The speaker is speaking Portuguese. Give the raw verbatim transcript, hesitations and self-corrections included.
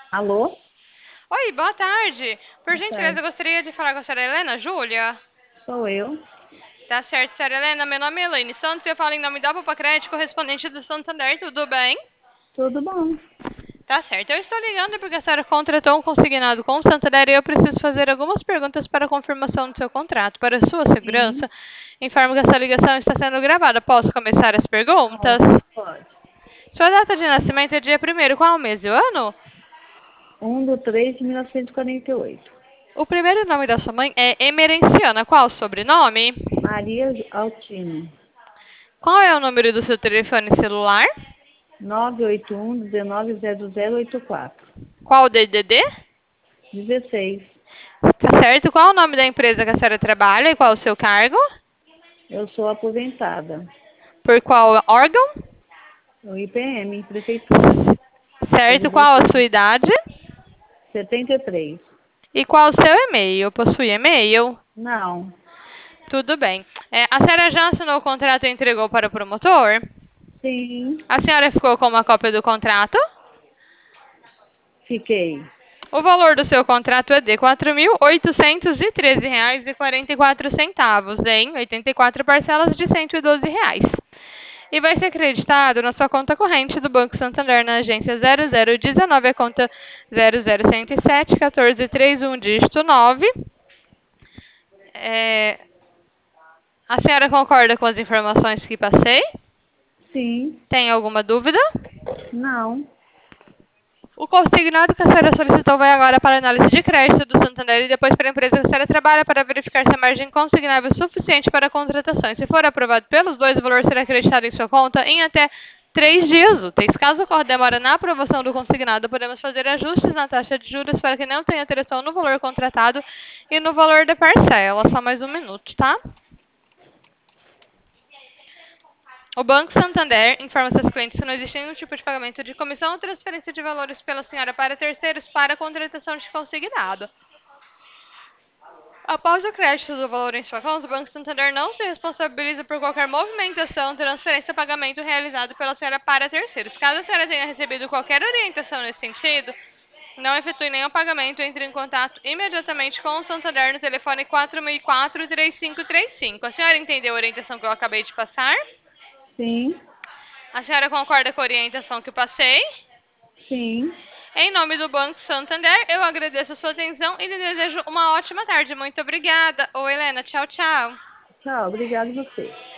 Alô? Oi, boa tarde. Por Boa gentileza, tarde. eu gostaria de falar com a senhora Helena Júlia. Sou eu. Tá certo, senhora Helena. Meu nome é Elaine Santos e eu falo em nome da Opa Crédito, correspondente do Santander. Tudo bem? Tudo bom? Tá certo. Eu estou ligando porque a senhora contratou um consignado com o Santander e eu preciso fazer algumas perguntas para confirmação do seu contrato. Para sua Sim. segurança, informo que essa ligação está sendo gravada. Posso começar as perguntas? Pode. Pode. Sua data de nascimento é dia primeiro. Qual o mês e o ano? um do três de mil novecentos e quarenta e oito. O primeiro nome da sua mãe é Emerenciana. Qual o sobrenome? Maria Altino. Qual é o número do seu telefone celular? nove oito um, um nove zero zero oito quatro. Qual o D D D? dezesseis. Tá certo. Qual o nome da empresa que a senhora trabalha e qual o seu cargo? Eu sou aposentada. Por qual órgão? O I P M, Prefeitura. Certo. Qual a sua Servidor público. idade? setenta e três. E qual o seu e-mail? Possui e-mail? Não. Tudo bem. É, a senhora já assinou o contrato e entregou para o promotor? Sim. A senhora ficou com uma cópia do contrato? Fiquei. O valor do seu contrato é de quatro mil oitocentos e treze reais e quarenta e quatro centavos em oitenta e quatro parcelas de cento e doze reais. E vai ser creditado na sua conta corrente do Banco Santander na agência zero zero um nove, a conta zero zero um zero sete, um quatro três um, dígito nove. É, a senhora concorda com as informações que passei? Sim. Tem alguma dúvida? Não. O consignado que a senhora solicitou vai agora para a análise de crédito do Santander e depois para a empresa que a senhora trabalha para verificar se a margem consignável é suficiente para a contratação. E se for aprovado pelos dois, o valor será acreditado em sua conta em até três dias úteis. Caso ocorra demora na aprovação do consignado, podemos fazer ajustes na taxa de juros para que não tenha alteração no valor contratado e no valor da parcela. Só mais um minuto, tá? O Banco Santander informa seus clientes que não existe nenhum tipo de pagamento de comissão ou transferência de valores pela senhora para terceiros para a contratação de consignado. Após o crédito do valor em sua conta, o Banco Santander não se responsabiliza por qualquer movimentação, transferência ou pagamento realizado pela senhora para terceiros. Caso a senhora tenha recebido qualquer orientação nesse sentido, não efetue nenhum pagamento, entre em contato imediatamente com o Santander no telefone quatro mil e quatro, três cinco três cinco. A senhora entendeu a orientação que eu acabei de passar? Sim. A senhora concorda com a orientação que eu passei? Sim. Em nome do Banco Santander, eu agradeço a sua atenção e lhe desejo uma ótima tarde. Muito obrigada. Ô, Helena, tchau, tchau. Tchau. Obrigada a você.